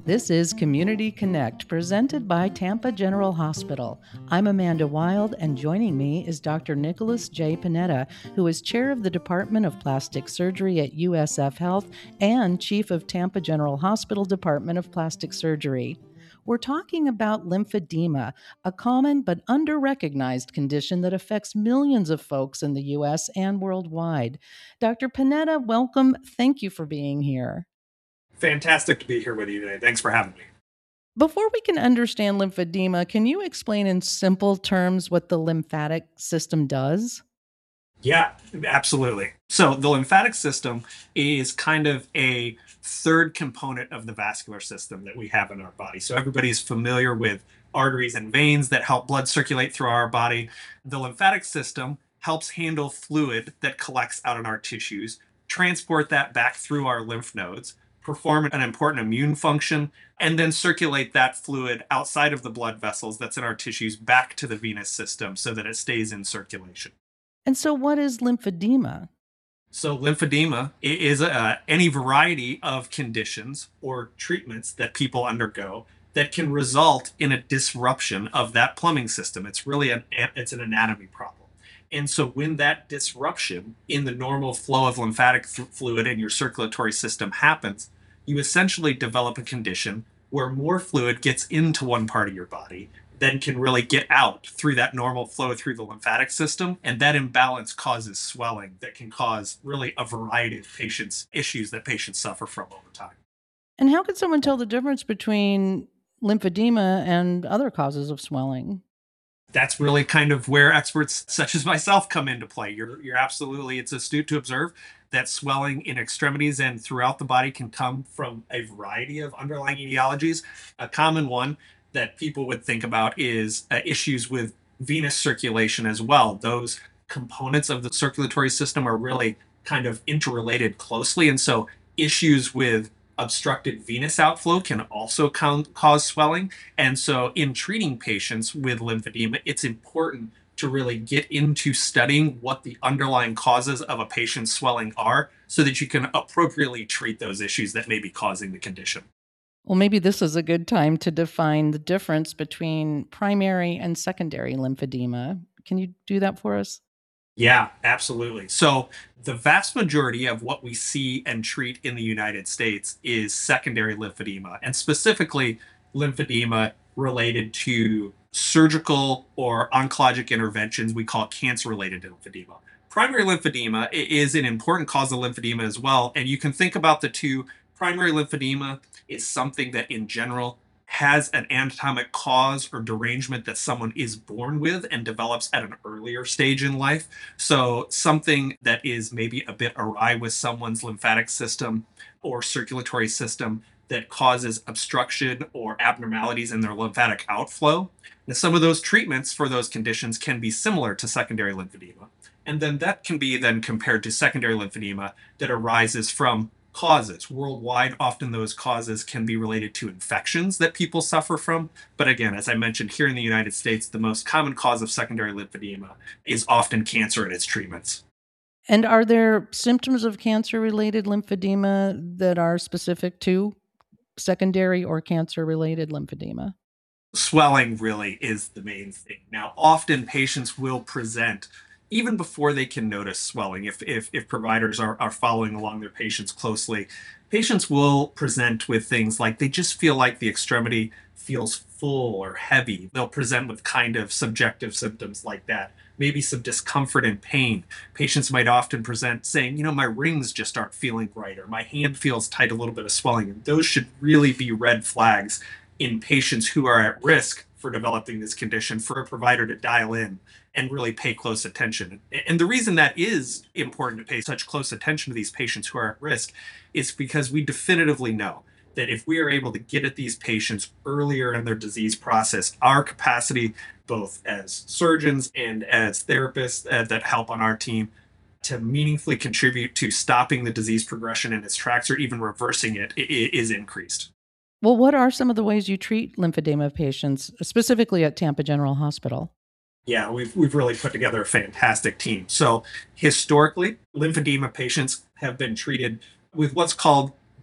This is Community Connect, presented by Tampa General Hospital. I'm Amanda Wild, and joining me is Dr. Nicholas J. Panetta, who is chair of the Department of Plastic Surgery at USF Health and chief of Tampa General Hospital Department of Plastic Surgery. We're talking about lymphedema, a common but under-recognized condition that affects millions of folks in the U.S. and worldwide. Dr. Panetta, welcome. Thank you for being here. Fantastic to be here with you today. Thanks for having me. Before we can understand lymphedema, can you explain in simple terms what the lymphatic system does? Yeah, absolutely. So the lymphatic system is kind of a third component of the vascular system that we have in our body. So everybody's familiar with arteries and veins that help blood circulate through our body. The lymphatic system helps handle fluid that collects out in our tissues, transport that back through our lymph nodes, perform an important immune function, and then circulate that fluid outside of the blood vessels that's in our tissues back to the venous system so that it stays in circulation. And so, what is lymphedema? So, lymphedema is any variety of conditions or treatments that people undergo that can result in a disruption of that plumbing system. It's really it's an anatomy problem. And so, when that disruption in the normal flow of lymphatic fluid in your circulatory system happens, you essentially develop a condition where more fluid gets into one part of your body then can really get out through that normal flow through the lymphatic system. And that imbalance causes swelling that can cause really a variety of patients' issues that patients suffer from over time. And how can someone tell the difference between lymphedema and other causes of swelling? That's really kind of where experts such as myself come into play. You're absolutely, it's astute to observe that swelling in extremities and throughout the body can come from a variety of underlying etiologies. A common one that people would think about is issues with venous circulation as well. Those components of the circulatory system are really kind of interrelated closely. And so issues with obstructed venous outflow can also cause swelling. And so in treating patients with lymphedema, it's important to really get into studying what the underlying causes of a patient's swelling are so that you can appropriately treat those issues that may be causing the condition. Well, maybe this is a good time to define the difference between primary and secondary lymphedema. Can you do that for us? Yeah, absolutely. So, the vast majority of what we see and treat in the United States is secondary lymphedema, and specifically lymphedema related to surgical or oncologic interventions we call cancer related lymphedema. Primary lymphedema is an important cause of lymphedema as well, and you can think about the two. Primary lymphedema is something that, in general, has an anatomic cause or derangement that someone is born with and develops at an earlier stage in life. So, something that is maybe a bit awry with someone's lymphatic system or circulatory system that causes obstruction or abnormalities in their lymphatic outflow. Now, some of those treatments for those conditions can be similar to secondary lymphedema. And then that can be then compared to secondary lymphedema that arises from causes. Worldwide, often those causes can be related to infections that people suffer from. But again, as I mentioned, here in the United States, the most common cause of secondary lymphedema is often cancer and its treatments. And are there symptoms of cancer-related lymphedema that are specific to secondary or cancer-related lymphedema? Swelling really is the main thing. Now, often patients will present even before they can notice swelling. If providers are following along their patients closely, patients will present with things like they just feel like the extremity feels full or heavy. They'll present with kind of subjective symptoms like that, maybe some discomfort and pain. Patients might often present saying, my rings just aren't feeling right, or my hand feels tight, a little bit of swelling. And those should really be red flags in patients who are at risk for developing this condition for a provider to dial in and really pay close attention. And the reason that is important to pay such close attention to these patients who are at risk is because we definitively know that if we are able to get at these patients earlier in their disease process, our capacity, both as surgeons and as therapists that help on our team, to meaningfully contribute to stopping the disease progression in its tracks or even reversing it is increased. Well, what are some of the ways you treat lymphedema patients, specifically at Tampa General Hospital? Yeah, we've really put together a fantastic team. So historically, lymphedema patients have been treated with what's called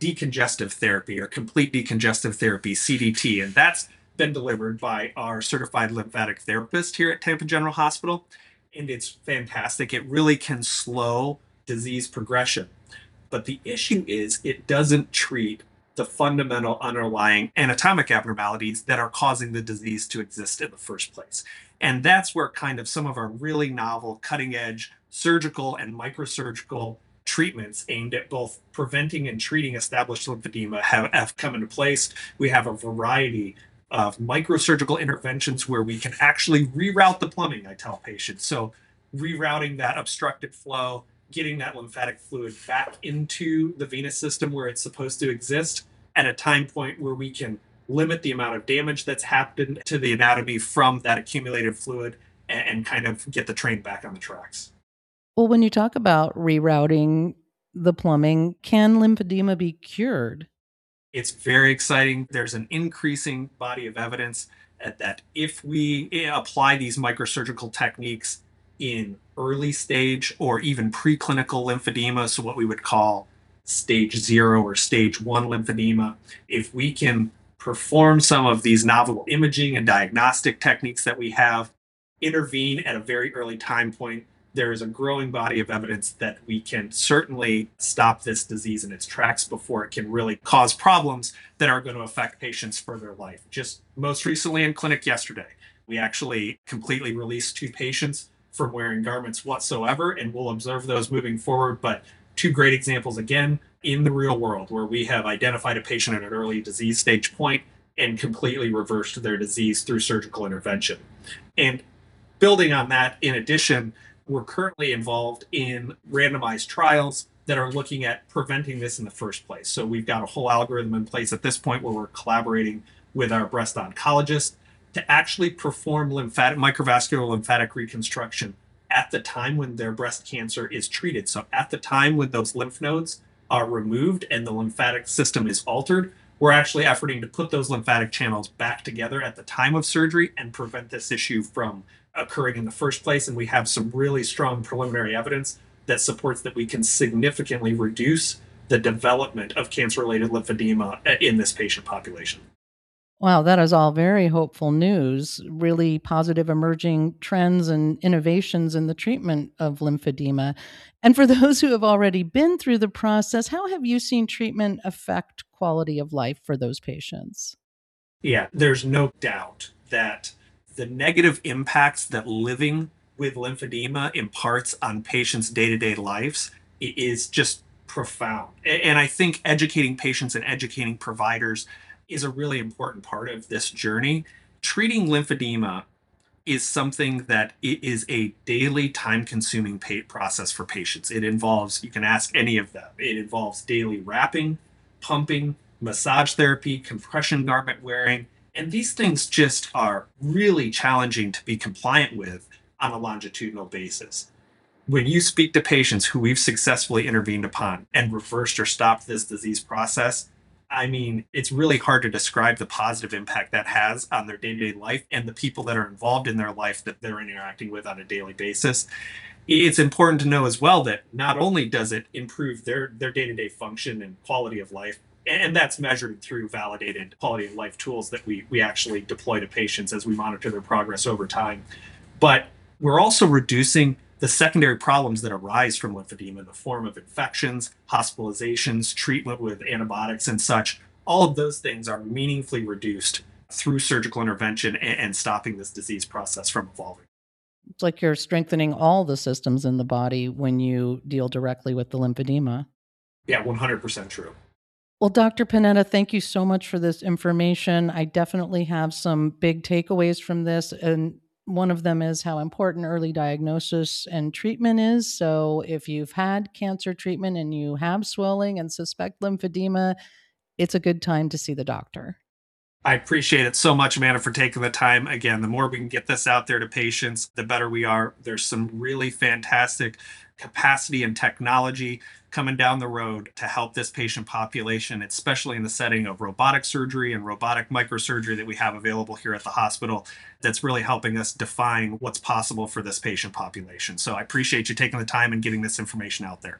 decongestive therapy or complete decongestive therapy, CDT. And that's been delivered by our certified lymphatic therapist here at Tampa General Hospital. And it's fantastic. It really can slow disease progression. But the issue is it doesn't treat the fundamental underlying anatomic abnormalities that are causing the disease to exist in the first place. And that's where kind of some of our really novel, cutting edge surgical and microsurgical treatments aimed at both preventing and treating established lymphedema have come into place. We have a variety of microsurgical interventions where we can actually reroute the plumbing, I tell patients. So, rerouting that obstructed flow, getting that lymphatic fluid back into the venous system where it's supposed to exist at a time point where we can limit the amount of damage that's happened to the anatomy from that accumulated fluid and kind of get the train back on the tracks. Well, when you talk about rerouting the plumbing, can lymphedema be cured? It's very exciting. There's an increasing body of evidence that if we apply these microsurgical techniques in early stage or even preclinical lymphedema, so what we would call stage 0 or stage 1 lymphedema, if we can perform some of these novel imaging and diagnostic techniques that we have, intervene at a very early time point, there is a growing body of evidence that we can certainly stop this disease in its tracks before it can really cause problems that are going to affect patients for their life. Just most recently in clinic yesterday, we actually completely released 2 patients from wearing garments whatsoever, and we'll observe those moving forward. But 2 great examples again in the real world where we have identified a patient at an early disease stage point and completely reversed their disease through surgical intervention. And building on that, in addition, we're currently involved in randomized trials that are looking at preventing this in the first place. So we've got a whole algorithm in place at this point where we're collaborating with our breast oncologist to actually perform microvascular lymphatic reconstruction at the time when their breast cancer is treated. So at the time when those lymph nodes are removed and the lymphatic system is altered, we're actually efforting to put those lymphatic channels back together at the time of surgery and prevent this issue from occurring in the first place. And we have some really strong preliminary evidence that supports that we can significantly reduce the development of cancer-related lymphedema in this patient population. Wow, that is all very hopeful news. Really positive emerging trends and innovations in the treatment of lymphedema. And for those who have already been through the process, how have you seen treatment affect quality of life for those patients? Yeah, there's no doubt that the negative impacts that living with lymphedema imparts on patients' day-to-day lives is just profound. And I think educating patients and educating providers is a really important part of this journey. Treating lymphedema is something that it is a daily time-consuming process for patients. It involves, you can ask any of them, it involves daily wrapping, pumping, massage therapy, compression garment wearing, and these things just are really challenging to be compliant with on a longitudinal basis. When you speak to patients who we've successfully intervened upon and reversed or stopped this disease process, I mean, it's really hard to describe the positive impact that has on their day to day life and the people that are involved in their life that they're interacting with on a daily basis. It's important to know as well that not only does it improve their day to day function and quality of life, and that's measured through validated quality of life tools that we actually deploy to patients as we monitor their progress over time. But we're also reducing the secondary problems that arise from lymphedema in the form of infections, hospitalizations, treatment with antibiotics and such. All of those things are meaningfully reduced through surgical intervention and stopping this disease process from evolving. It's like you're strengthening all the systems in the body when you deal directly with the lymphedema. Yeah, 100% true. Well, Dr. Panetta, thank you so much for this information. I definitely have some big takeaways from this. And one of them is how important early diagnosis and treatment is. So, if you've had cancer treatment and you have swelling and suspect lymphedema, it's a good time to see the doctor. I appreciate it so much, Amanda, for taking the time. Again, the more we can get this out there to patients, the better we are. There's some really fantastic capacity and technology coming down the road to help this patient population, especially in the setting of robotic surgery and robotic microsurgery that we have available here at the hospital. That's really helping us define what's possible for this patient population. So I appreciate you taking the time and getting this information out there.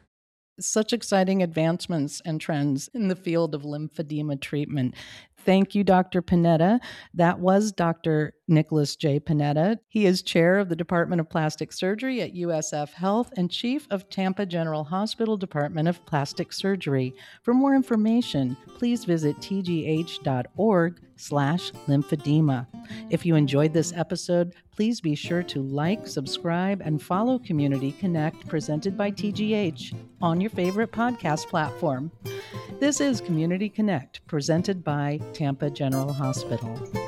Such exciting advancements and trends in the field of lymphedema treatment. Thank you, Dr. Panetta. That was Dr. Nicholas J. Panetta. He is chair of the Department of Plastic Surgery at USF Health and chief of Tampa General Hospital Department of Plastic Surgery. For more information, please visit tgh.org/lymphedema. If you enjoyed this episode, please be sure to like, subscribe, and follow Community Connect presented by TGH on your favorite podcast platform. This is Community Connect presented by Tampa General Hospital.